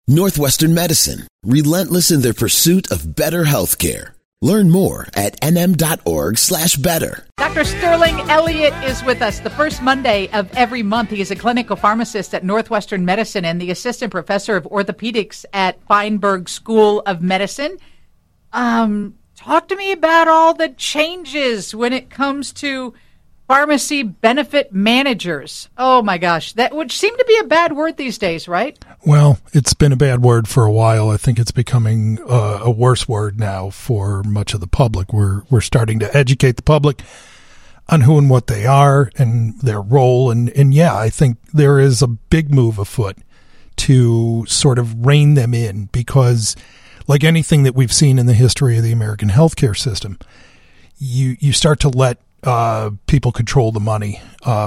Northwestern Medicine, relentless in their pursuit of better healthcare. Learn more at nm.org/better. Dr. Sterling Elliott is with us the first Monday of every month. He is a clinical pharmacist at Northwestern Medicine and the assistant professor of orthopedics at Feinberg School of Medicine. Talk to me about all the changes when it comes to pharmacy benefit managers. Oh, my gosh. That would seem to be a bad word these days, right? Well, it's been a bad word for a while. I think it's becoming a worse word now for much of the public. We're starting to educate the public on who and what they are and their role. And yeah, I think there is a big move afoot to sort of rein them in because, like anything that we've seen in the history of the American healthcare system, you start to let people control the money,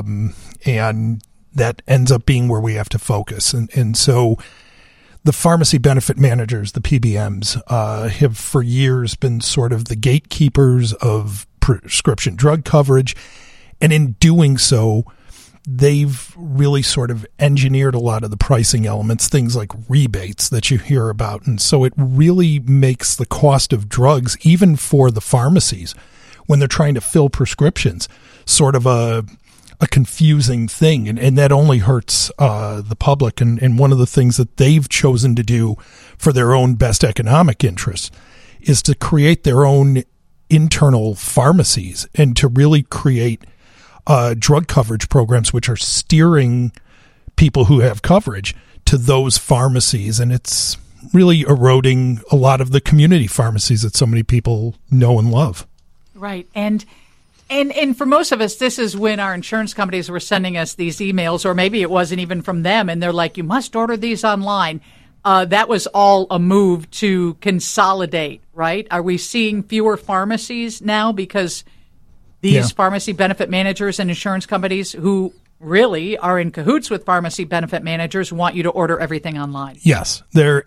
and that ends up being where we have to focus. And so the pharmacy benefit managers, the PBMs, have for years been sort of the gatekeepers of prescription drug coverage. And in doing so, they've really sort of engineered a lot of the pricing elements, things like rebates that you hear about. And so it really makes the cost of drugs, even for the pharmacies, when they're trying to fill prescriptions, sort of a confusing thing. And that only hurts the public. And one of the things that they've chosen to do for their own best economic interests is to create their own internal pharmacies and to really create drug coverage programs which are steering people who have coverage to those pharmacies. And it's really eroding a lot of the community pharmacies that so many people know and love. Right. And for most of us, this is when our insurance companies were sending us these emails, or maybe it wasn't even from them, and they're like, you must order these online. That was all a move to consolidate, right? Are we seeing fewer pharmacies now because these pharmacy benefit managers and insurance companies who really are in cahoots with pharmacy benefit managers want you to order everything online? Yes.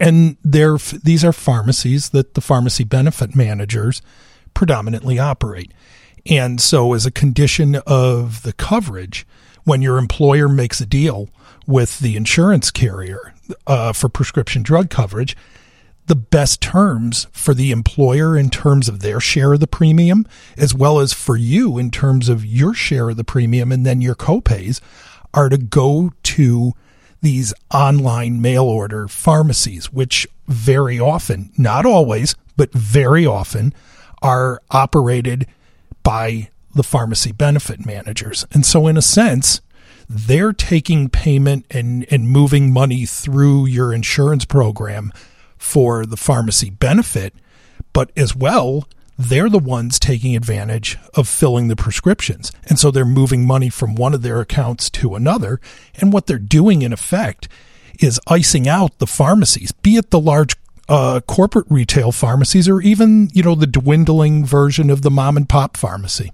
These are pharmacies that the pharmacy benefit managers predominantly operate. And so as a condition of the coverage, when your employer makes a deal with the insurance carrier for prescription drug coverage, the best terms for the employer in terms of their share of the premium, as well as for you in terms of your share of the premium and then your copays, are to go to these online mail order pharmacies, which very often, not always, but very often, are operated by the pharmacy benefit managers. And so in a sense, they're taking payment and moving money through your insurance program for the pharmacy benefit, but as well, they're the ones taking advantage of filling the prescriptions. And so they're moving money from one of their accounts to another. And what they're doing in effect is icing out the pharmacies, be it the large corporate retail pharmacies or even, the dwindling version of the mom and pop pharmacy.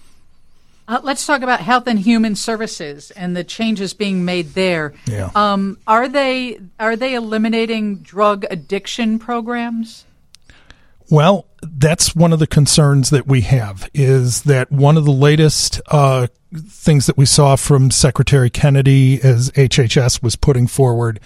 Let's talk about Health and Human Services and the changes being made there. Yeah. Are they eliminating drug addiction programs? Well, that's one of the concerns that we have, is that one of the latest things that we saw from Secretary Kennedy as HHS was putting forward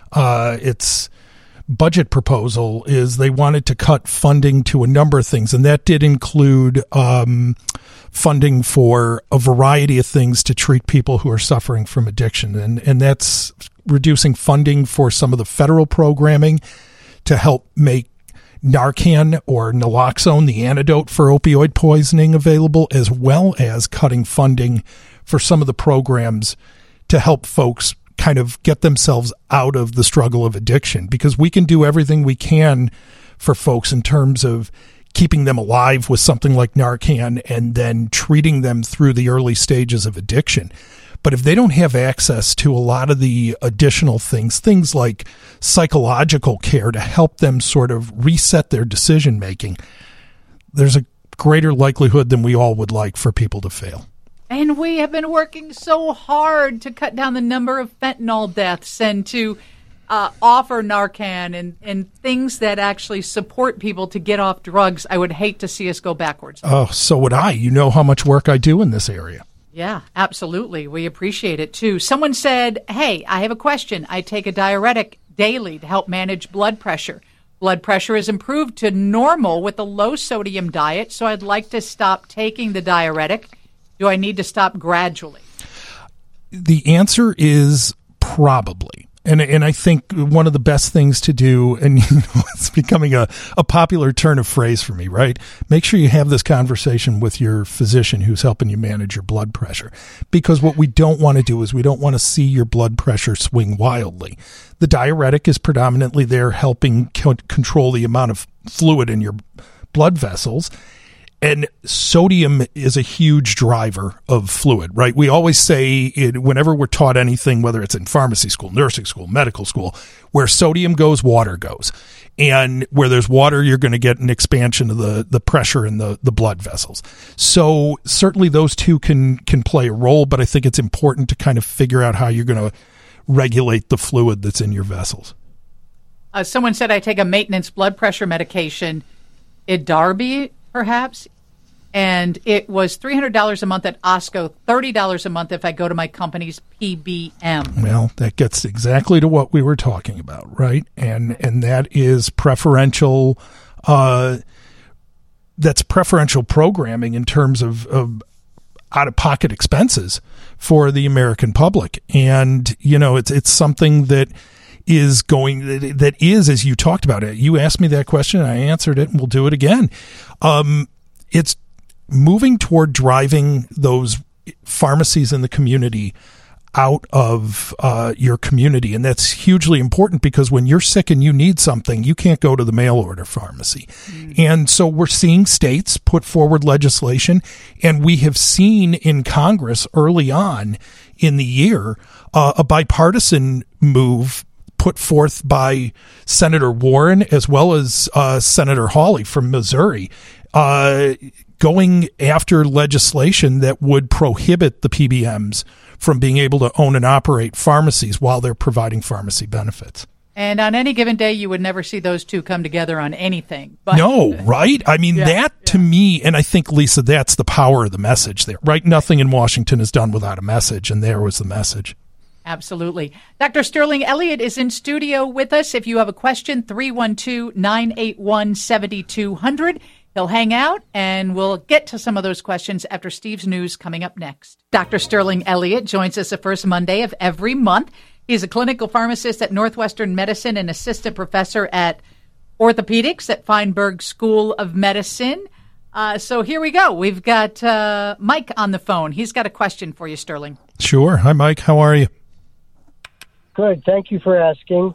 its budget proposal is they wanted to cut funding to a number of things, and that did include funding for a variety of things to treat people who are suffering from addiction, and that's reducing funding for some of the federal programming to help make Narcan or naloxone, the antidote for opioid poisoning, available, as well as cutting funding for some of the programs to help folks kind of get themselves out of the struggle of addiction, because we can do everything we can for folks in terms of keeping them alive with something like Narcan and then treating them through the early stages of addiction. But if they don't have access to a lot of the additional things like psychological care to help them sort of reset their decision making, there's a greater likelihood than we all would like for people to fail. And we have been working so hard to cut down the number of fentanyl deaths and to offer Narcan and things that actually support people to get off drugs. I would hate to see us go backwards. Oh, so would I. You know how much work I do in this area. Yeah, absolutely. We appreciate it, too. Someone said, hey, I have a question. I take a diuretic daily to help manage blood pressure. Blood pressure is improved to normal with a low-sodium diet, so I'd like to stop taking the diuretic. Do I need to stop gradually? The answer is probably. And I think one of the best things to do, and it's becoming a popular turn of phrase for me, right? Make sure you have this conversation with your physician who's helping you manage your blood pressure. Because what we don't want to do is we don't want to see your blood pressure swing wildly. The diuretic is predominantly there helping control the amount of fluid in your blood vessels. And sodium is a huge driver of fluid, right? We always say whenever we're taught anything, whether it's in pharmacy school, nursing school, medical school, where sodium goes, water goes. And where there's water, you're going to get an expansion of the pressure in the blood vessels. So certainly those two can play a role, but I think it's important to kind of figure out how you're going to regulate the fluid that's in your vessels. Someone said I take a maintenance blood pressure medication, Idarbi, perhaps, and it was $300 a month at Osco, $30 a month if I go to my company's PBM. Well, that gets exactly to what we were talking about, right? And that is preferential. That's preferential programming in terms of out-of-pocket expenses for the American public, and it's something that is as you talked about it. You asked me that question, and I answered it, and we'll do it again. It's moving toward driving those pharmacies in the community out of your community. And that's hugely important because when you're sick and you need something, you can't go to the mail order pharmacy. Mm-hmm. And so we're seeing states put forward legislation, and we have seen in Congress early on in the year a bipartisan move put forth by Senator Warren as well as Senator Hawley from Missouri, going after legislation that would prohibit the PBMs from being able to own and operate pharmacies while they're providing pharmacy benefits. And on any given day, you would never see those two come together on anything. But no, right? I mean, to me, and I think, Lisa, that's the power of the message there, right? Nothing in Washington is done without a message, and there was the message. Absolutely. Dr. Sterling Elliott is in studio with us. If you have a question, 312-981-7200. He'll hang out, and we'll get to some of those questions after Steve's news coming up next. Dr. Sterling Elliott joins us the first Monday of every month. He's a clinical pharmacist at Northwestern Medicine and assistant professor at orthopedics at Feinberg School of Medicine. So here we go. We've got Mike on the phone. He's got a question for you, Sterling. Sure. Hi, Mike. How are you? Good. Thank you for asking.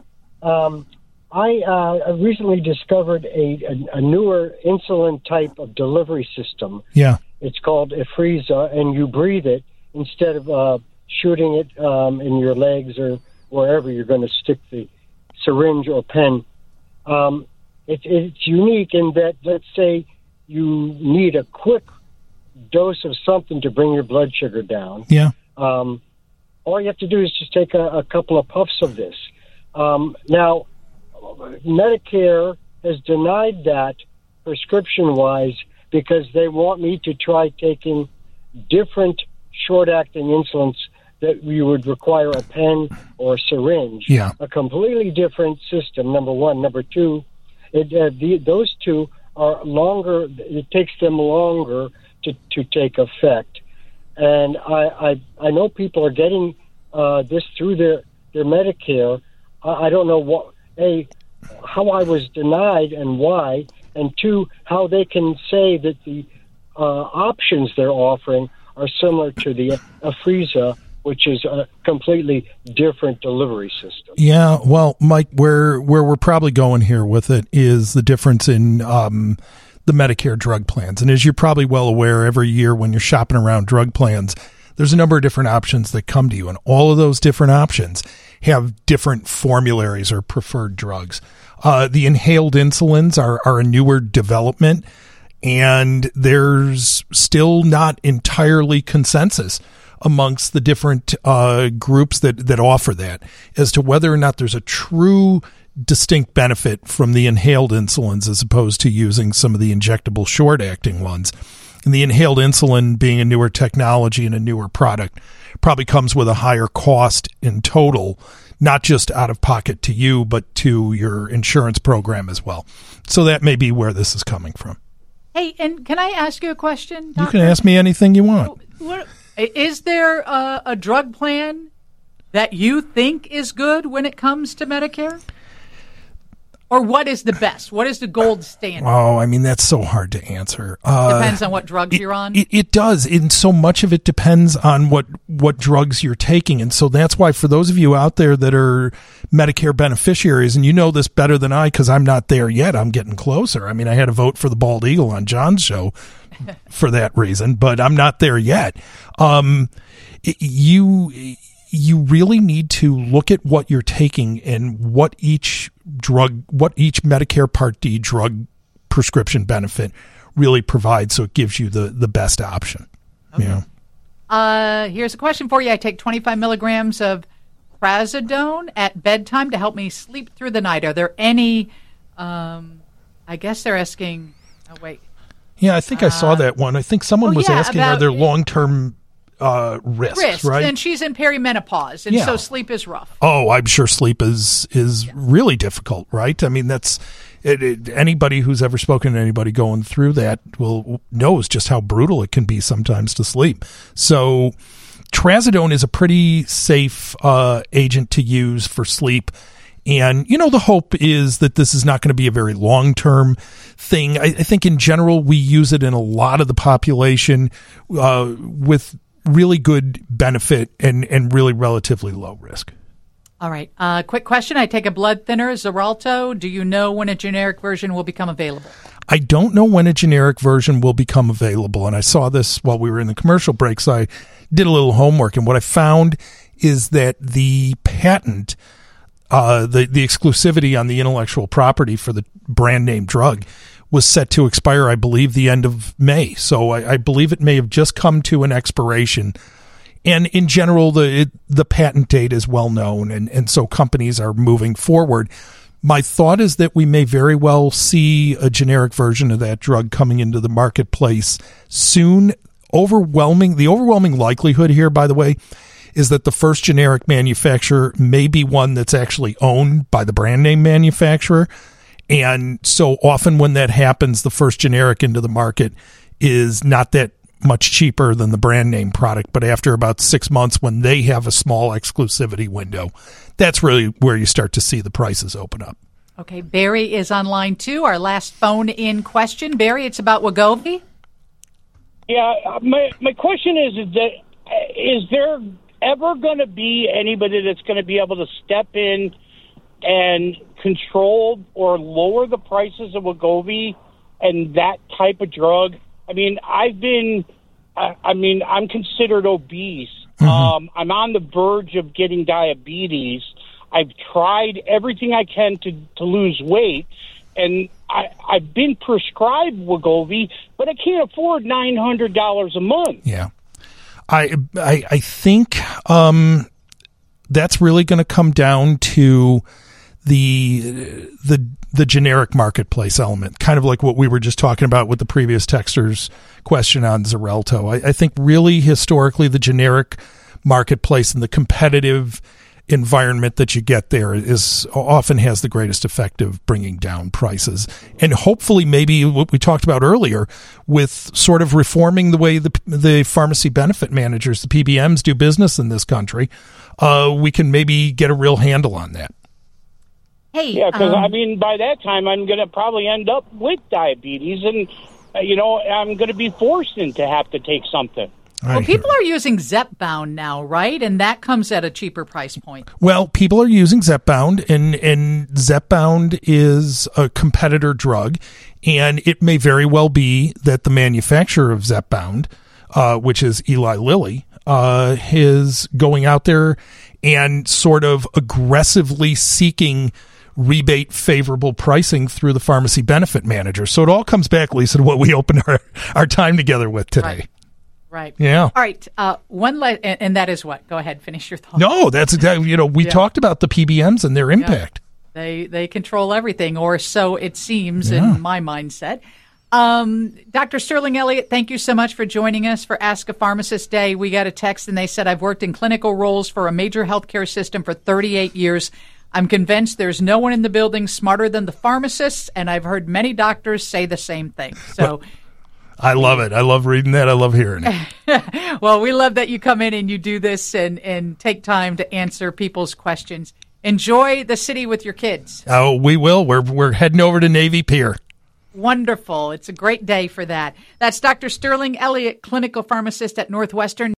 I recently discovered a newer insulin type of delivery system. Yeah. It's called Afrezza, and you breathe it instead of shooting it in your legs or wherever you're going to stick the syringe or pen. It's unique in that, let's say, you need a quick dose of something to bring your blood sugar down. Yeah. All you have to do is just take a couple of puffs of this. Now, Medicare has denied that prescription-wise because they want me to try taking different short-acting insulins that you would require a pen or a syringe. Yeah. A completely different system, number one. Number two, those two are longer. It takes them longer to take effect. And I know people are getting this through their Medicare. I don't know how I was denied and why, and two, how they can say that the options they're offering are similar to the Afrezza, which is a completely different delivery system. Yeah, well, Mike, where we're probably going here with it is the difference in the Medicare drug plans. And as you're probably well aware, every year when you're shopping around drug plans, there's a number of different options that come to you, and all of those different options have different formularies or preferred drugs. The inhaled insulins are a newer development, and there's still not entirely consensus amongst the different groups that offer that as to whether or not there's a true distinct benefit from the inhaled insulins as opposed to using some of the injectable short-acting ones. And the inhaled insulin, being a newer technology and a newer product, probably comes with a higher cost in total not just out of pocket to you, but to your insurance program as well. So that may be where this is coming from. Hey, and can I ask you a question, Doctor? You can ask me anything you want. Is there a drug plan that you think is good when it comes to Medicare? Or what is the best? What is the gold standard? Oh, I mean, that's so hard to answer. Depends on what drugs you're on? It does. And so much of it depends on what drugs you're taking. And so that's why for those of you out there that are Medicare beneficiaries, and you know this better than I because I'm not there yet, I'm getting closer. I mean, I had to vote for the Bald Eagle on John's show for that reason, but I'm not there yet. You really need to look at what you're taking and what each Medicare Part D drug prescription benefit really provides, so it gives you the best option. Okay. Here's a question for you. I take 25 milligrams of trazodone at bedtime to help me sleep through the night. Are there any, I guess they're asking, oh, wait. Yeah, I think I saw that one. I think someone was asking, are there long-term risks, right? And she's in perimenopause, and so sleep is rough. Oh, I'm sure sleep is really difficult, right? I mean, that's anybody who's ever spoken to anybody going through that knows just how brutal it can be sometimes to sleep. So trazodone is a pretty safe agent to use for sleep. And, the hope is that this is not going to be a very long-term thing. I think in general, we use it in a lot of the population with really good benefit and really relatively low risk. All right. Quick question. I take a blood thinner, Xarelto. Do you know when a generic version will become available? I don't know when a generic version will become available. And I saw this while we were in the commercial break, so I did a little homework. And what I found is that the patent, the exclusivity on the intellectual property for the brand name drug was set to expire, I believe, the end of May. So I believe it may have just come to an expiration. And in general, the patent date is well known, and so companies are moving forward. My thought is that we may very well see a generic version of that drug coming into the marketplace soon. The overwhelming likelihood here, by the way, is that the first generic manufacturer may be one that's actually owned by the brand name manufacturer. And so often when that happens, the first generic into the market is not that much cheaper than the brand name product. But after about 6 months, when they have a small exclusivity window, that's really where you start to see the prices open up. Okay, Barry is on line 2, our last phone-in question. Barry, it's about Wegovy. Yeah, my question is there ever going to be anybody that's going to be able to step in and control or lower the prices of Wegovy and that type of drug? I mean, I'm considered obese. Mm-hmm. I'm on the verge of getting diabetes. I've tried everything I can to lose weight, and I've been prescribed Wegovy, but I can't afford $900 a month. Yeah. I think that's really going to come down to the generic marketplace element, kind of like what we were just talking about with the previous texter's question on Xarelto. I think really historically the generic marketplace and the competitive environment that you get there is often has the greatest effect of bringing down prices. And hopefully maybe what we talked about earlier with sort of reforming the way the pharmacy benefit managers, the PBMs, do business in this country, we can maybe get a real handle on that. Hey, yeah, because by that time I'm going to probably end up with diabetes, and I'm going to be forced into have to take something. Well, people are using Zepbound now, right? And that comes at a cheaper price point. Well, people are using Zepbound, and Zepbound is a competitor drug, and it may very well be that the manufacturer of Zepbound, which is Eli Lilly, is going out there and sort of aggressively seeking rebate favorable pricing through the pharmacy benefit manager. So it all comes back, Lisa, to what we opened our time together with today. Right. Yeah. All right. And that is what? Go ahead. Finish your thought. No, that's exactly, we talked about the PBMs and their impact. They control everything, or so it seems in my mindset. Dr. Sterling Elliott, thank you so much for joining us for Ask a Pharmacist Day. We got a text and they said, I've worked in clinical roles for a major healthcare system for 38 years. I'm convinced there's no one in the building smarter than the pharmacists, and I've heard many doctors say the same thing. So I love it. I love reading that. I love hearing it. Well, we love that you come in and you do this and take time to answer people's questions. Enjoy the city with your kids. Oh, we will. We're heading over to Navy Pier. Wonderful. It's a great day for that. That's Dr. Sterling Elliott, clinical pharmacist at Northwestern.